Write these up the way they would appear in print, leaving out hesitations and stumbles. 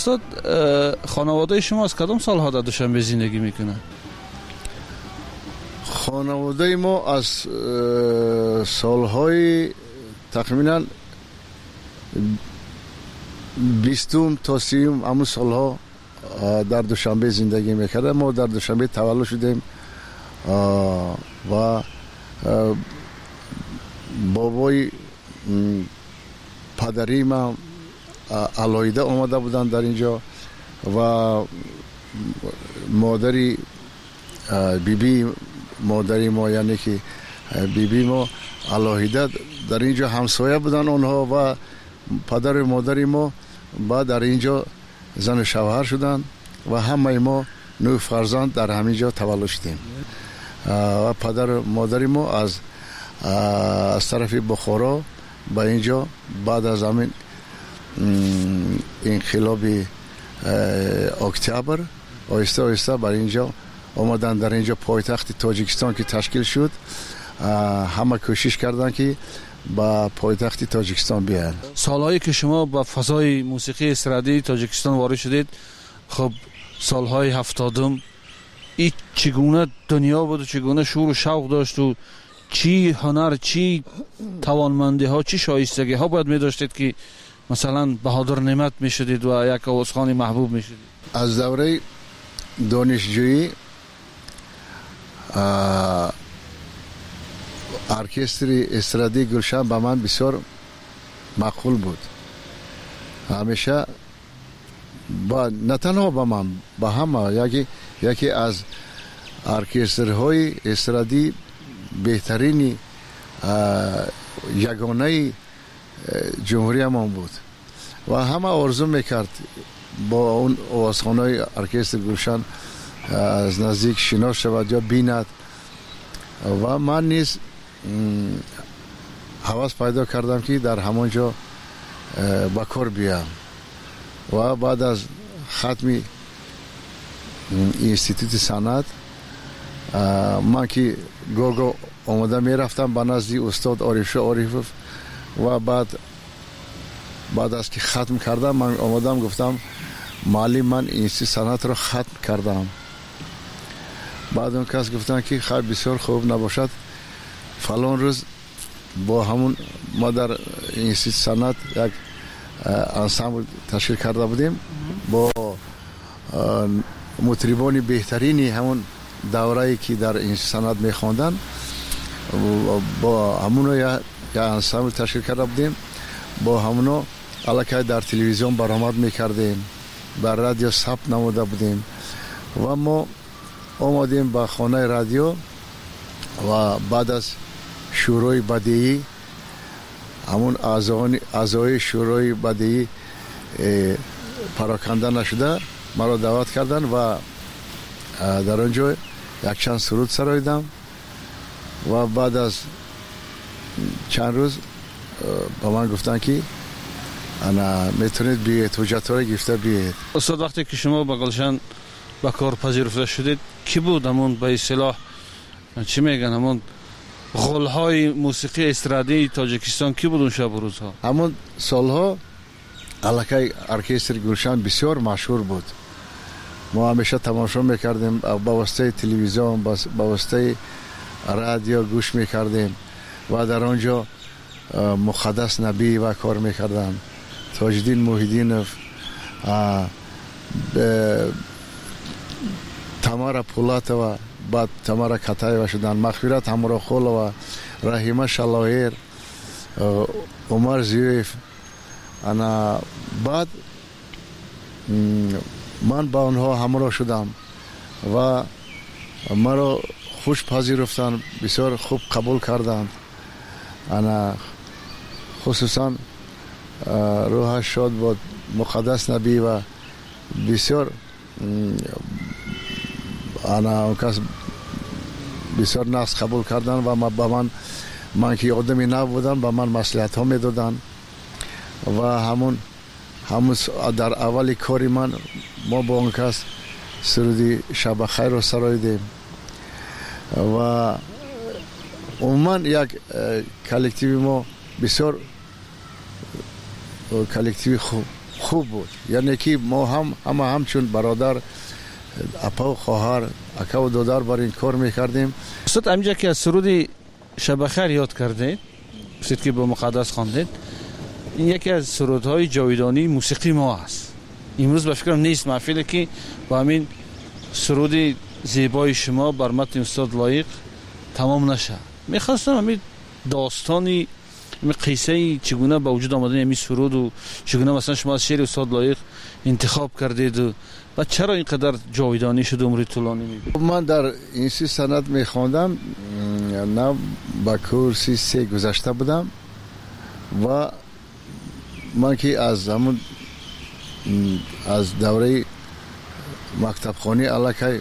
استاد خانواده شما از کدام سالها در دوشنبه زندگی میکنه؟ خانواده ما از سالهای تقریبا 20 تا 30 همون سالها در دوشنبه زندگی میکرده. ما در دوشنبه تولد شدیم و بابای پدری ما علایده آمده بودن در اینجا و مادری مادری ما یعنی که بیبی ما علایده در اینجا همسایه بودن اونها و پدر و مادری ما بعد در اینجا زن و شوهر شدن و همه ما 9 فرزند در همینجا تولد شدیم و پدر و مادری ما از طرف بخارا با اینجا بعد از همین انقلاب اکتبر آهسته آهسته بر اینجا آمدن. در اینجا پایتخت تاجیکستان که تشکیل شد همه کوشش کردن که با پایتخت تاجیکستان بیان. سالهایی که شما با فضای موسیقی استرادی تاجیکستان وارد شدید، خب سالهای 70 این چگونه دنیا بود و چگونه شور و شوق داشت و چی هنر، چی توانمندی ها، چی شایستگی ها باید می داشتید که مثلا بهادر نعمت می شدید و یک آوازخوان محبوب می شدید؟ از دوره دانشجویی ارکستر استرادی گلشن به من بسیار مقبول بود. همیشه نه تنها به من، به همه یکی از ارکسترهای استرادی بهترین یگانه جمهوری ما بود و همه آرزو میکرد با اون آوازخوان‌های ارکستر گلشن از نزدیک شناس شود یا بیند و من نیز هوس پیدا کردم که در همانجا با کار بیام و بعد از ختم اینستیتوت صنعت من که گوگو آمده می رفتم به نزد استاد عارف‌شاه و بعد از که ختم کردم من آمدم گفتم معلم من اینستیتوت صنعت رو ختم کردم. بعد اون کس گفتن که خیلی بسیار خوب نباشد فلان روز با همون ما در اینستیتوت صنعت یک انسامبل تشکیل کرده بودیم با مطربان بهترینی همون دوره‌ای که در اینستیتوت صنعت می‌خواندن با همون یک انسامبل تشکیل کرده بودیم. با همون الکی در تلویزیون برآمد می‌کردیم، در رادیو ثبت نموده بودیم و ما آمدیم به خانه رادیو و بعد از شورای بدیعی همون اعضای شورای بدیعی پراکنده نشده مرا دعوت کردن و در آنجا یک چند سرود سراییدم و بعد از چند روز با من گفتن که انا میتونید بیاید حجت رو گرفته بیاید. استاد وقتی که شما با گلشن با کار پذیرفته شدید کی بود همون به اصطلاح چی میگن همون غول‌های موسیقی استرادی تاجیکستان کی بود اون شب و روزها؟ همون سالها الکی ارکستر گلشن بسیار مشهور بود. ما همیشه تماشا میکردیم، با واسطه تلویزیون با واسطه رادیو گوش میکردیم و در آنجا مقدس نبی و کار میکردن، تاجدین محیدینوف، تمارا پولاتова، بعد تمارا کتایeva شدن، مغفرت همراخولova، رحیمه شلایر، عمر زیویف. انا بعد من با اونها همراه شدم و مرا خوش پذیرفتن، بسیار خوب قبول کردند. انا خصوصا روحش شاد بود مقدس نبی و بسیار انا کس بسیار نقص قبول کردن و با من که آدمی نبودم با من مصلحت ها میدادن و همون در اول کاری ما با اون کس سرودی شب خیر رو سراییدیم و عموما یک کلکتیو ما بسیار کلکتیو خوب بود. یعنی که ما همچون برادر اپا و خواهر اکا و دادر بر این کار میکردیم. استاد همینجا که از سرود شب خیر یاد کردید، استاد که با مقدس خواندید، این یکی از سرودهای جاودانی موسیقی ما است. امروز به فکرم نیست محفلی که با همین سرود زیبای شما بر متن استاد لایق تمام نشه. میخواستم همین داستانی، همین قصه چگونه با وجود آمدن همین سرود و چگونه مثلا شما از شعر استاد لایق انتخاب کردید و چرا اینقدر جاودانی شد عمر طولانی میبینید؟ من در این 3 سند میخواندم، نه با کورسی 3 گذشته بودم و من که از همون از دوره مکتب خانی علاقه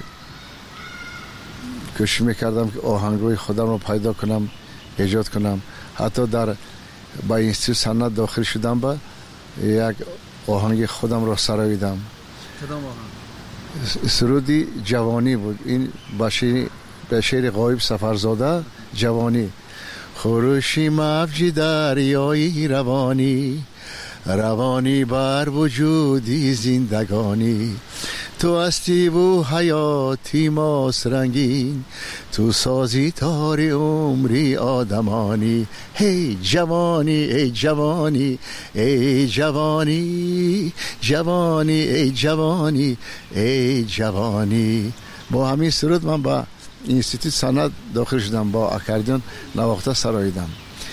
کوشش میکردم که آهنگوی خودم رو پیدا کنم، ایجاد کنم. حتی در با این 3 سند داخل شدم، با یک آهنگ خودم رو سراییدم. کدام آهنگ؟ سرودی جوانی بود. این به شعر غایب سفرزاده جوانی. خروشی موج دریایی روانی بر وجودی زندگانی، تو هستی و حیاتی ماست رنگین، تو سازی تاری عمری آدمانی. هی جوانی ای جوانی ای جوانی، جوانی ای جوانی ای جوانی. با همین سرود من با اینستیتوت سند داخل شدم، با اکاردیون نواخته سراییدم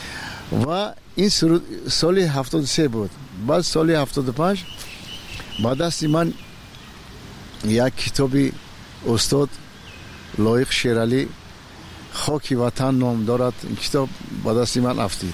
و این سرود سال 73 بود. بعد سال 75 با دست من یک کتابی استاد لایق شیرالی خاکی وطن نام دارد. این کتاب با دست من افتید.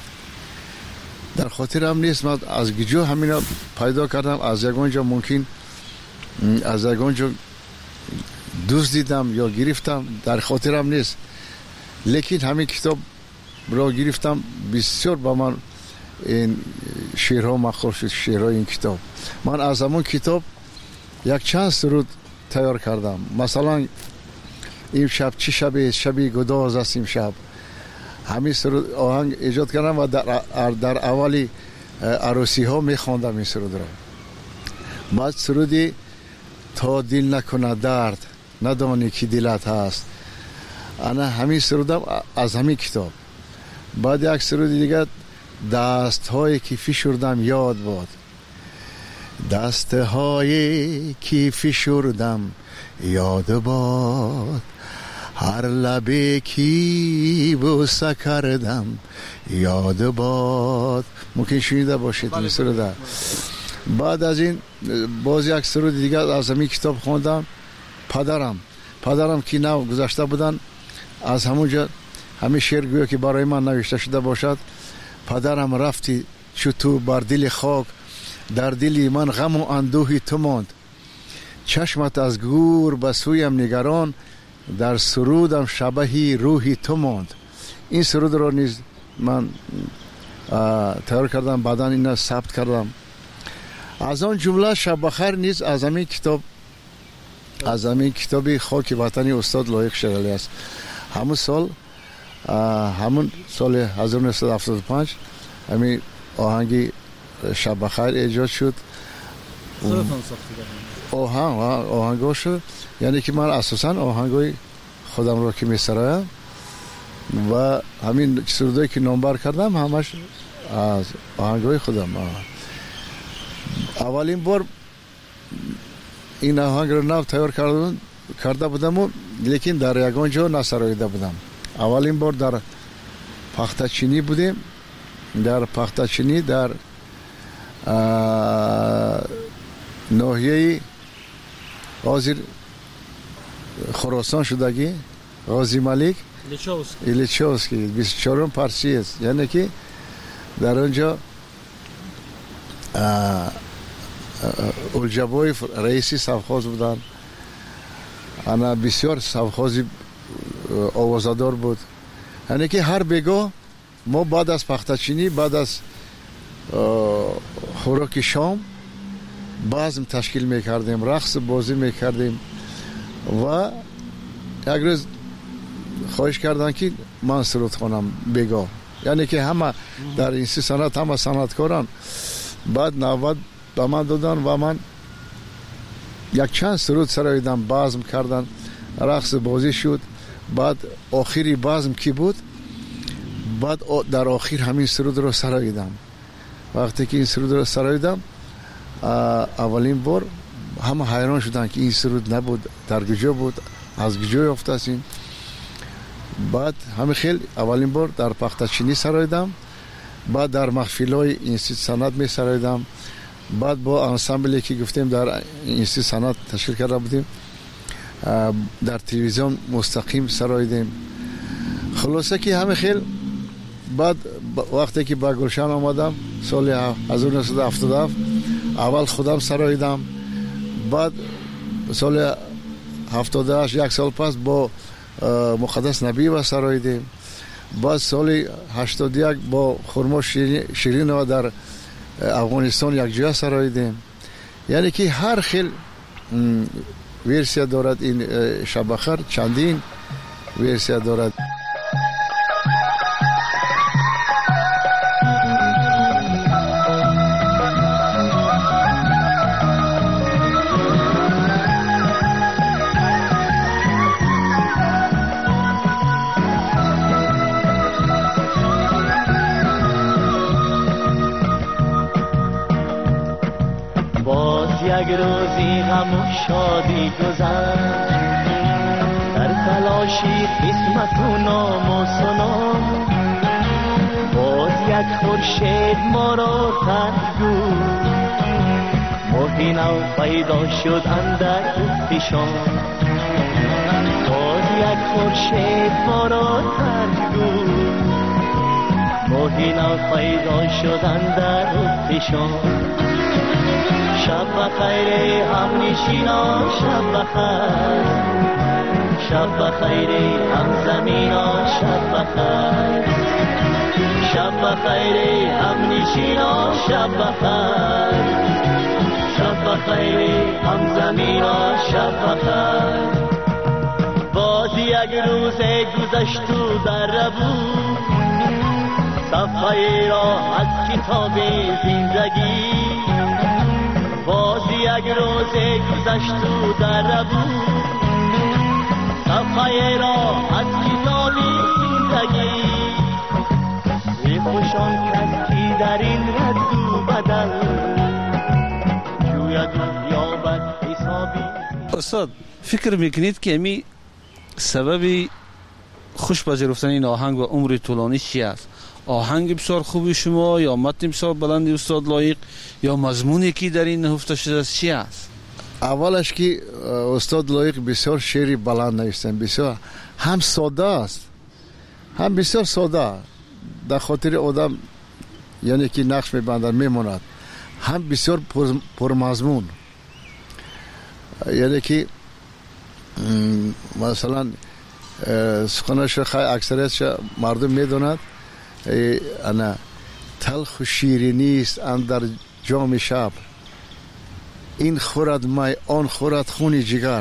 در خاطرم نیست، من از گجو همینا پیدا کردم، از یگانجا ممکن از یگانجا دوست دیدم یا گرفتم، در خاطرم نیست. لیکن همین کتاب را گرفتم، بسیار با من این شعرها مخور شد. شعرهای این کتاب من از همون کتاب یک چند سرود تیار کردم. مثلا این شب چه شبی، شبی گداز است این شب، همین سرود آهنگ ایجاد کردم و در اولی عروسی ها میخواندم این سرود را. بعد سرودی تا دل نکنه درد ندانی که دلت هست، انا همین سرودم از همین کتاب. بعد یک سرود دیگه دست هایی که فشردم یاد باد، دست هایی که فشردم یاد باد، هر لبی که بوسه کردم یاد باد. ممکن شنیده باشید این سرود. بعد از این باز یک سرود دیگه از همین کتاب خواندم. پدرم که نو گذشته بودن، از همونجا همین شعر گویا که برای من نوشته شده باشد. پدرم رفتی چو تو بر دل خاک، در دلی من غم و اندوهی تو ماند، چشمت از گور به سویم نگران، در سرودم شبهی روحی تو ماند. این سرود را نیز من تیار کردم، بعداً این ثبت کردم. از آن جمله شب بخیر نیز از همین کتاب، از همین کتابی خاک وطنی استاد لایق شیرالی است. همون سال 1975 همین آهنگی شب بخیر ایجاد شد. آهنگا شد، یعنی که من اساسا آهنگای خودم رو که میسرایم و همین سرودایی که نامبر کردم همش از آهنگای خودم. اولین بار این آهنگ رو نو تیار کرده بودم، لیکن در یگان جا نسراییده بودم. اولین بار در پختچینی بودیم، در پختچینی در ناحیه غازی خراسان شدگی، غازی ملک ایلیچوسکی 24 پارسی است. یعنی که در اونجا الجبای رئیسی سفخاز بودن. انا بسیار سفخازی آوازدار بود. یعنی که هر بگاه ما بعد از پختچینی، بعد از خوراک شام بزم تشکیل میکردیم، رقص بازی میکردیم و یک روز خواهش کردن که من سرود خوانم بگاه. یعنی که همه در این 3 سنت همه صنعتکاران. بعد نوبت با من دادن و من یک چند سرود سراییدم، بازم کردن، رقص بازی شد. بعد آخری بازم کی بود، بعد در آخر همین سرود رو سراییدم. وقتی که این سرود رو سراییدم اولین بار همه حیران شدن که این سرود نبود، در کجا بود، از کجا یافته است این. بعد همه خیلی اولین بار در پختچینی سراییدم، بعد در محفل‌های اینستیتوت صنعت می سراییدم، بعد با انسامبلی که گفتیم در اینستیتوت صنعت تشکیل کرده بودیم در تلویزیون مستقیم سراییدیم. خلاصه که همه خیلی. بعد وقتی که با گلشن آمدم سال 1977 اول خودم سراییدم، بعد سال 78 یک سال پس با مقدس نبی و سراییدیم، بعد سال 81 با خرما شیرین و در افغانستان یک جا سراییدیم. یعنی که هر خیل ورسیا دارد این شبخر، چندین ورسیا دارد. یک روزی غم و شادی گذشت، در تلاشی قسمت و نام و سنام. باز یک خورشید ما را ترک گفت، ماهی نو پیدا شد اندر افقشان. باز یک خورشید ما را ترک گفت، ماهی نو پیدا شد اندر افقشان. شب بخیر هم نشینا، شب بخیر، شب بخیر هم زمینا، شب بخیر، شب بخیر هم نشینا، شب بخیر، شب بخیر هم زمینا، شب بخیر. باز یک روز گذشت و در بود، صفحه را از کتاب زندگی. باز یک روز گذشت و در بود، صفحه را از کتاب زندگی. ای خوشان کس کی در این رد و بدل، جوید و یابد حسابی. استاد فکر میکنید که امی سبب خوش پذیرفتن این آهنگ و عمر طولانی چی است؟ آهنگ بسیار خوبی شما، یا متن بسیار بلندی استاد لایق، یا مضمونی که در این نهفته شده است چی است؟ اولش که استاد لایق بسیار شعری بلند نوشتن، بسیار هم ساده است، هم بسیار ساده در خاطر آدم یعنی که نقش میبندن میموند، هم بسیار پرمضمون. یعنی که مثلا سخنش خیلی اکثریتش مردم میدوند، انا تلخ و شیرینی است اندر جام شب، این خورد می آن خورد خون جگر.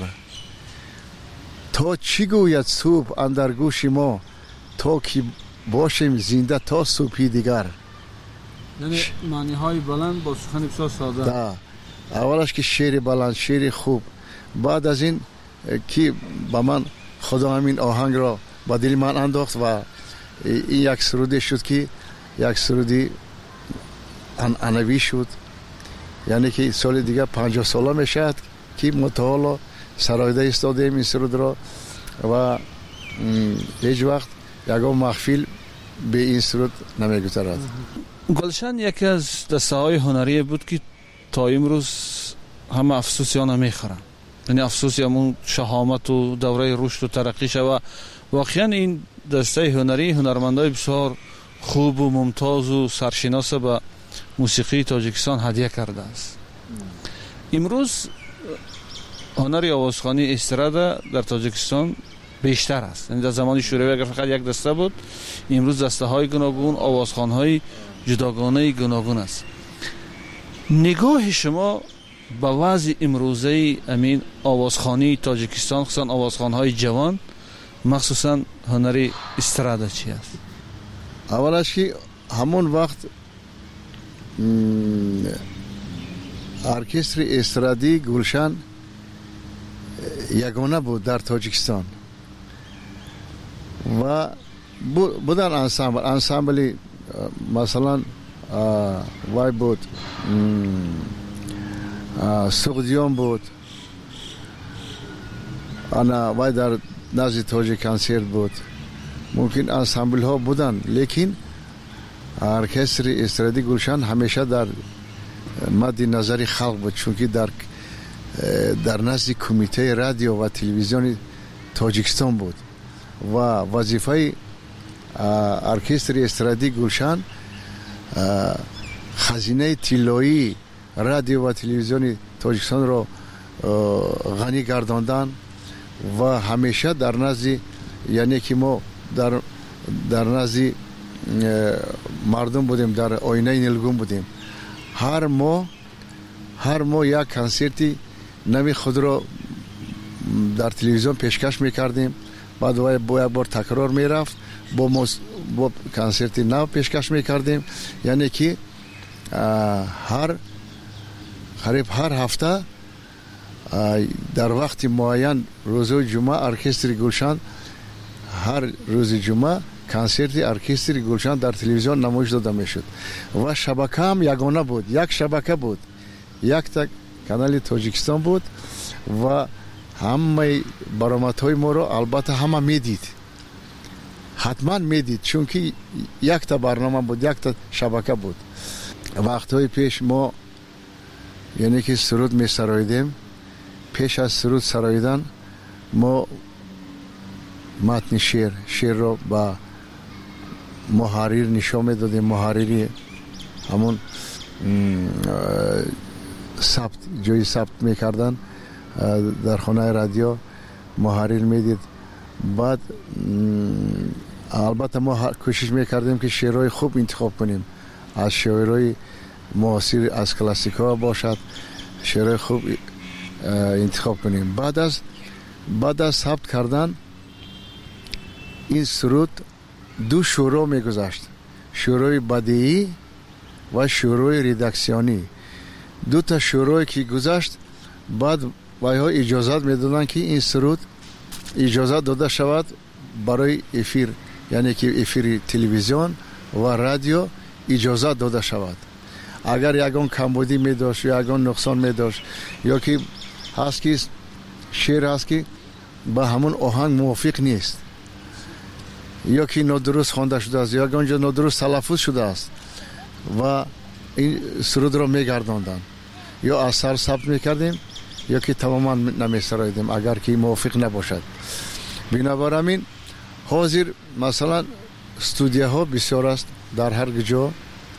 تا چی گوید صبح اندر گوش ما، تا که باشیم زنده تا صبحی دیگر. یعنی معنی های بلند با سخن بسیار ساده. دا اولش که شعر بلند، شعر خوب. بعد از این که با من خدا همین آهنگ را با دل من انداخت و این یک سرودی شد که یک سرودی انوی شد. یعنی که سال دیگه 50 ساله میشد که متعالا سرایده ایستادیم این سرود را و هیچ وقت یکم محفل به این سرود نمیگذرد. گلشن یکی از دسته های هنری بود که تا امروز همه افسوس یا نمیخورن، یعنی افسوس همون شهامت و دوره رشد و ترقی شد. واقعا این دسته هنری هنرمندای بسیار خوب و ممتاز و سرشناس به موسیقی تاجیکستان هدیه کرده است. امروز هنر آوازخوانی استرادا در تاجیکستان بیشتر است. یعنی در زمان شوروی اگر فقط یک دسته بود، امروز دسته های گوناگون، آوازخوان های جداگانه گوناگون است. نگاه شما به وضع امروزه امین آوازخوانی تاجیکستان، خصوصا آوازخوان های جوان، مخصوصا هنری استرادا چی است؟ اولش که همون وقت ارکستر استرادی گلشن یگانه بود در تاجیکستان و بودن انسامبلی مثلا وای بود سوغدیون بود انا وای در نزد تاجیک کنسرت بود ممکن انسامبل ها بودن لیکن ارکستر استرادی گلشن همیشه در مد نظر خلق بود چونکه در نزد کمیته رادیو و تلویزیون تاجیکستان بود و وظیفه ارکستر استرادی گلشن خزینه طلایی رادیو و تلویزیون تاجیکستان را غنی گرداندن و همیشه در نزد یعنی که ما در نزد مردم بودیم در آینه نیلگون بودیم هر ماه یک کنسرتی نمی خود را در تلویزیون پیشکش میکردیم بعد با یک بار تکرار میرفت با کنسرتی نو پیشکش میکردیم یعنی که هر هفته در وقت معین روز جمعه ارکستر گلشن هر روز جمعه کنسرت ارکستر گلشن در تلویزیون نمایش داده میشد و شبکه هم یگانه بود یک شبکه بود یک تک کانال تاجیکستان بود و همه برآمدهای ما رو البته همه میدید حتما میدید چونکه یک تا برنامه بود یک تا شبکه بود وقتهای پیش ما یعنی که سرود می سرایدیم پیش از سرود سرایدن ما متن شعر رو با محرر نشان میدادیم محرری همون جای ثبت میکردن در خانه رادیو محرر میدید بعد البته ما کوشش میکردیم که شعرهای خوب انتخاب کنیم از شعرهای معاصر از کلاسیکا باشد شعرهای خوب انتخاب کنیم بعد از ثبت کردن این سرود دو شروع میگذاشت شروع بدیعی و شروع ریدکسیونی دو تا شروعی که گذاشت بعد وایها اجازت میدادن که این سرود اجازت داده شود برای افیر یعنی که افیر تلویزیون و رادیو اجازت داده شود اگر یگان کمبودی می داشت یا یگان نقصان می داشت یا که هست که شعر هست که با همون آهنگ موافق نیست یا که نادرست خوانده شده است یا یگان جا نادرست تلفظ شده است و این سرود را می گرداندن یا اثر ثبت می کردیم یا که تماما نمی سرایدیم اگر که موافق نباشد بنابراین حاضر مثلا استودیوها بسیار است در هر جا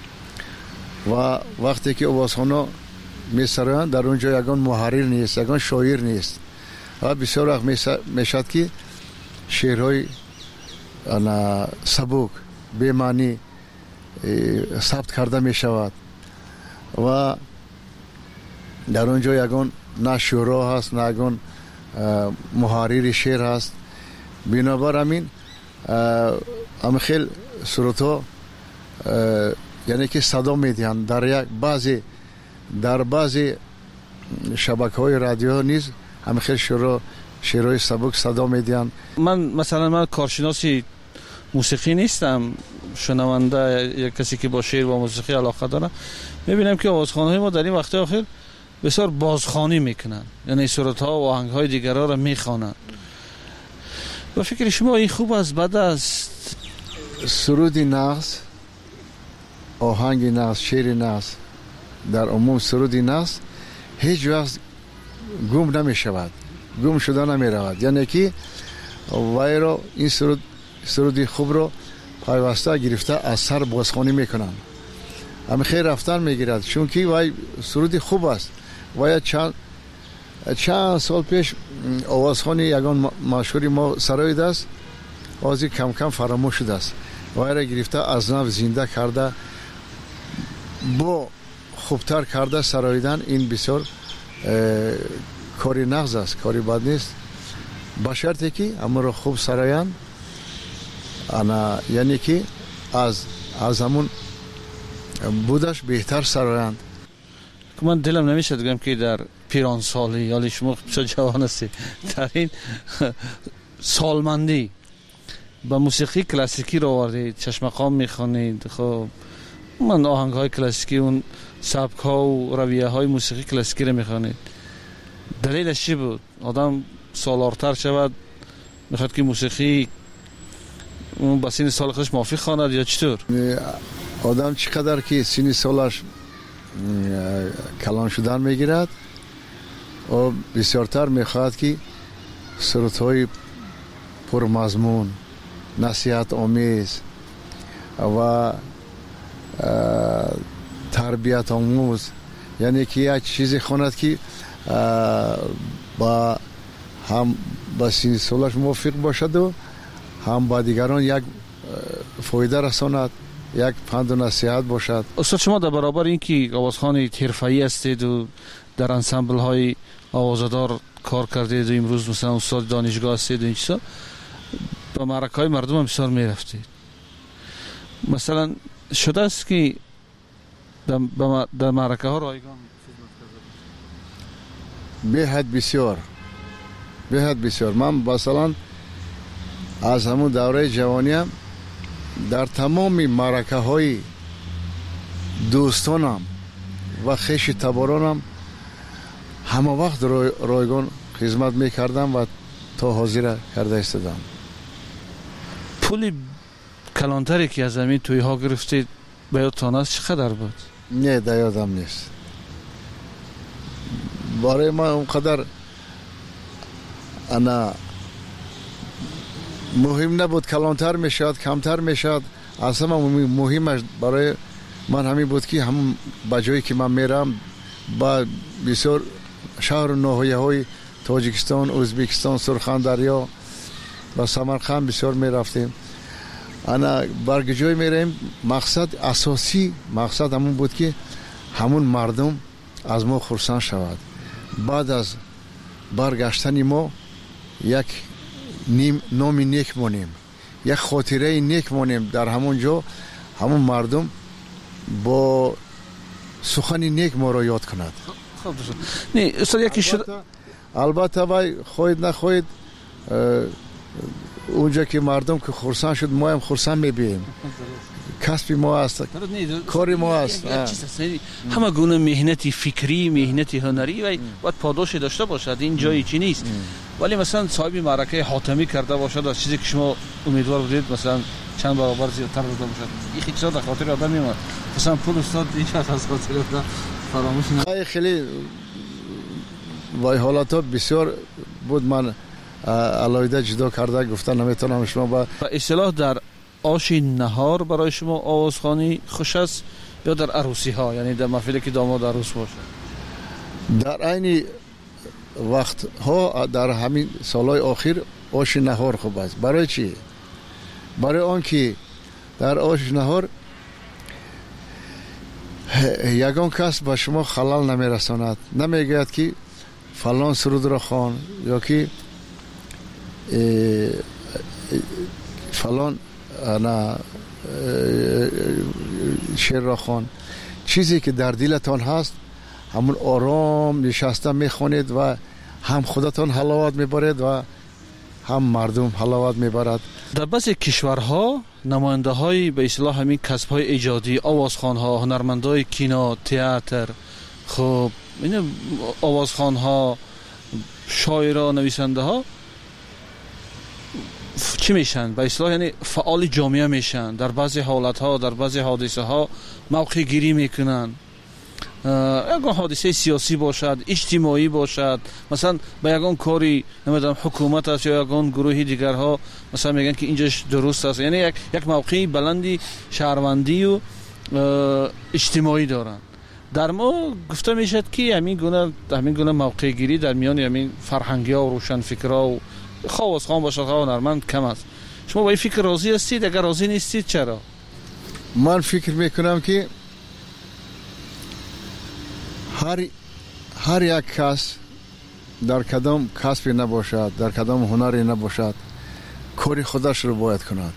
و وقتی که آوازخوانا می سرایند در اونجا یگان محرر نیست یگان شاعر نیست و بسیار وقت می شد که شعرهای سبک به معنی ثبت کرده می شود و در اونجا یگان نه شعرها هست نه یگان محرر شعر هست بنابراین هم خیلی سرودها یعنی که صدا میدهند در بعضی شبکه های رادیو نیز هم خیلی شعرهای سبک صدا میدهند من کارشناسی موسیقی نیستم شنونده یک کسی که با شعر و موسیقی علاقه داره میبینم که آوازخوان‌های ما در این وقت آخر بسیار بازخوانی میکنن یعنی سرودها و آهنگ‌های دیگرها را میخوانند و فکر شما این خوب است بد است سرود نغز آهنگ نغز شعر نغز در عموم سرود نغز هیچ وقت گم نمی شود گم شده نمی رود یعنی که وای را این سرود خوب رو پیوسته گرفته از سر بازخوانی میکنن اما خیلی رفتن میگیرد چون که وای سرود خوب است وای چند سال پیش آوازخوانی یگان مشهوری ما سرایده است آزی کم کم فراموش شده است وای را گرفته از نو زنده کرده با خوبتر کرده سرایدن این بسیار کاری نغز است کاری بد نیست با شرطی که اما را خوب سرایند یعنی که از همون بودش بهتر سرایند که من دلم نمیشه بگم که در پیران سالی یا شما بسیار جوان هستی در این سالمندی با موسیقی کلاسیکی رو آوردید، چشمقام میخوانید. خب من آهنگ های کلاسیکی، اون سبک ها و رویه های موسیقی کلاسیکی رو میخوانید. دلیلش چی بود؟ آدم سالارتر شود میخواد که موسیقی اون با سین سال خودش موافق خواند یا چطور؟ آدم چقدر که سین سالش کلان شدن میگیرد و بسیارتر میخواد که سرودهای پرمضمون، نصیحت آمیز و تربیت آموز، یعنی که یک چیزی خواند که با هم با سین سالش موافق باشد و هم با دیگران یک فایده رساند، یک پند و نصیحت باشد. استاد شما در برابر این که آوازخوان حرفه‌ای هستید و در انسمبل های آوازدار کار کردید و امروز مثلا استاد دانشگاه هستید و این چیزا، با معرکه های مردم هم بسیار میرفتید. مثلا شده است که در معرکه ها رایگان به حد بسیار من مثلا از همون دوره جوانیم در تمام معرکه های دوستانم و خویش تبارانم همه وقت رایگان خدمت میکردم و تا حاضر کرده استادم. پولی کلانتری که از همین توی ها گرفتید به یادتان است چقدر بود؟ نه در یادم نیست. برای من اونقدر انا مهم نبود، کلانتر میشد کمتر میشد، اصلا مهمش برای من همین بود که هم با جایی که من میرم با بسیار شهر و ناحیه های تاجیکستان، ازبکستان، سرخندریا و سمرقند بسیار میرفتیم. انا برگ جای میریم، مقصد اساسی مقصد همون بود که همون مردم از ما خرسند شود. بعد از برگشتن ما یک نام نیک مانیم، یک خاطره نیک مانیم در همون جا، همون مردم با سخن نیک ما را یاد کند. خب نه استاد یکی شد البته وای خواهید نخواهید اونجا که مردم که خرسند شد ما هم خرسند میبینیم. کسب ما است، کار ما است. همه گونه مهنتی فکری، مهنتی هنری و باید پاداش داشته باشد. این جایی چی نیست. ولی مثلا صاحب معرکه حاتمی کرده باشد از چیزی که شما امیدوار بودید مثلا چند برابر زیادتر بوده باشد، این خیلی در خاطر آدم میمونه. مثلا پول استاد این شخص از خاطر آدم فراموش نمیشه. خیلی وای حالات بسیار بود، من علایده جدا کرده گفتن نمیتونم شما با اصطلاح در آش نهار برای شما آوازخوانی خوش است یا در عروسی ها، یعنی در محفلی که داماد عروس باشه؟ در عین وقت ها در همین سالهای آخر آش نهار خوب است. برای چی؟ برای آن که در آش نهار یگان کس با شما خلال نمیرساند، نمیگوید که فلان سرود را خوان یا که فلان شعر را خوان. چیزی که در دلتان هست همون آرام نشسته میخونید و هم خودتان حلاوت میبرید و هم مردم حلاوت میبرد. در بعضی کشورها نماینده های به اصطلاح همین کسب های ایجادی، آوازخوان ها، هنرمندای کینو، تئاتر، خب این آوازخوان ها، شاعرها، نویسنده ها چی میشن؟ به اصطلاح یعنی فعال جامعه میشن. در بعضی حالت ها، در بعضی حادثه ها موقع گیری میکنن. یکان حادثه سیاسی باشد، اجتماعی باشد، مثلا به یکان کاری نمیدونم حکومت است یا یکان گروهی دیگر ها مثلا میگن که اینجاش درست است، یعنی یک موقعی بلندی شهروندی و اجتماعی دارن. در ما گفته میشد که همین گونه موقع گیری در میان همین فرهنگی ها و روشن فکرها و خواستخوان باشد خواه هنرمند کم است. شما با این فکر راضی هستید؟ اگر راضی نیستید چرا؟ من فکر میکنم که هر یک کس در کدام کسبی نباشد، در کدام هنری نباشد، کاری خودش رو باید کند.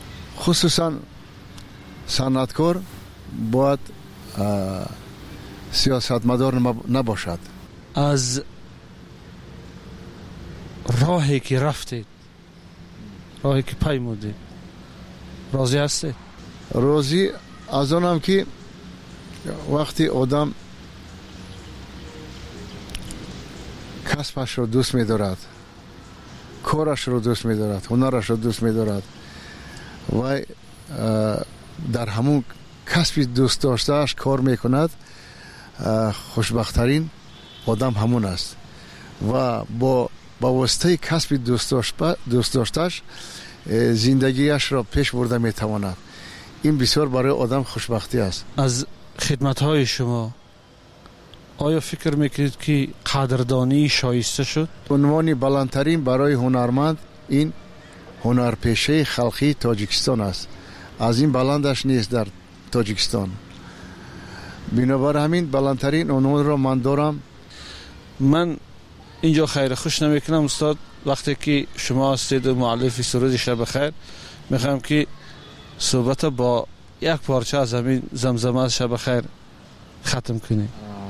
خصوصا صنعتکار باید سیاستمدار نباشد. از راهی که رفتید، راهی که پیمودید، راضی هستید؟ راضی از آنم که وقتی آدم کسبش رو دوست می دارد، کارش رو دوست می دارد، هنرش رو دوست می دارد و در همون کسبی دوست داشتهش کار می کند، خوشبختترین آدم همون است و با واسطه کسبی دوست داشتهش زندگیش را پیش برده می تواند. این بسیار برای آدم خوشبختی است. از خدمت‌های شما آیا فکر میکنید که قدردانی شایسته شد؟ عنوان بلندترین برای هنرمند این هنرپیشه خلقی تاجیکستان است. از این بلندش نیست در تاجیکستان. بنابر همین بلندترین عنوان را من دارم. من اینجا خیر خوش نمیکنم استاد، وقتی که شما هستید مؤلف سرود شب خیر، میخوام که صحبت با یک پارچه از همین زمزمه شب خیر ختم کنیم.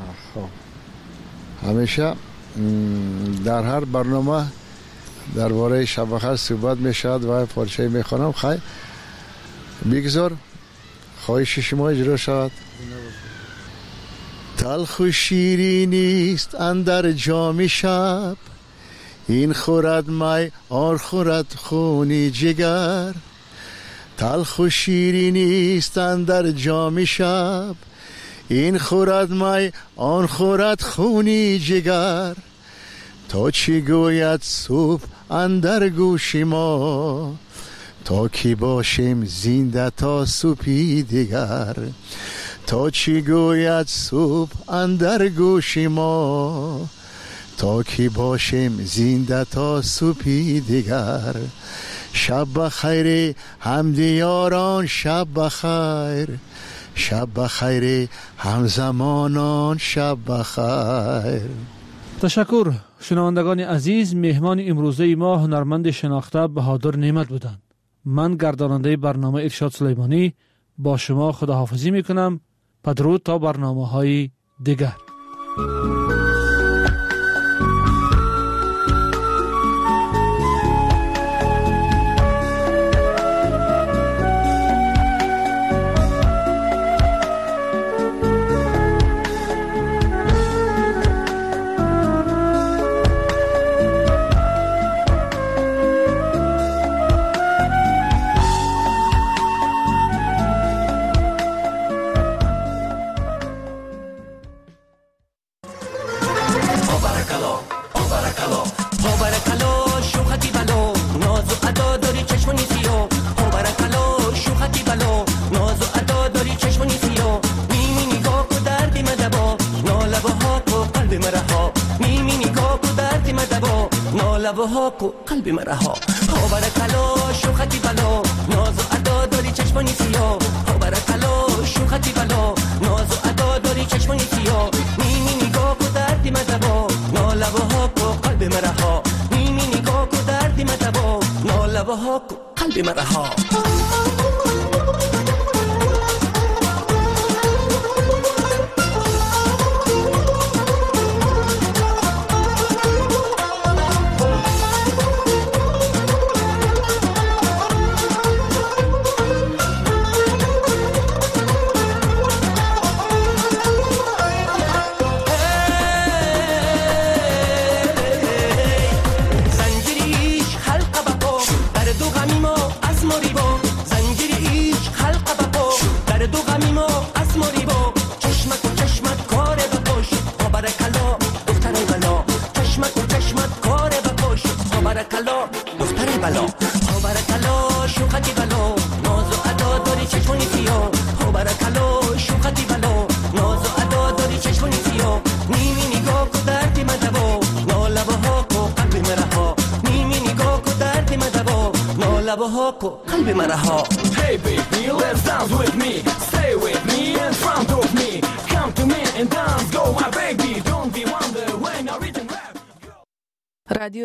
همیشه در هر برنامه درباره شب خیر صحبت میشد و پارچه میخوانم. خیر بگذار خواهش شما اجرا شود. تلخ و شیرینی است اندر جام شب، این خورد می آن خورد خونی جگر. تلخ و شیرینی است اندر جام شب، این خورد می آن خورد خونی جگر. تا چی گوید صبح اندر گوش ما، تا کی باشیم زنده تا صبحی دیگر. تا چی گوید صبح اندر گوش ما، تا کی باشیم زنده تا صبحی دیگر. شب بخیر همدیاران، شب بخیر، شب بخیر همزمانان، شب بخیر. تشکر. شنوندگان عزیز، مهمان امروزه ما هنرمند شناخته بهادر نعمت بودند. من گرداننده برنامه ارشاد سلیمانی با شما خداحافظی میکنم. بدرود تا برنامه‌های دیگر. قلب مرا ها برکلا شوختی بلا ناز و ادا داری چشمانی سیاه برکلا شوختی بلا ناز و ادا داری چشمانی سیاه نیمی نگاه کو دردی مدبا نالبه ها کو قلب مرا ها نیمی نگاه کو دردی مدبا نالبه ها کو قلب مرا ها قلب مرا ها. Hey baby, let's dance with me, stay with me in front of me, come to me and dance, go my baby, don't be wonder when I reach and rap.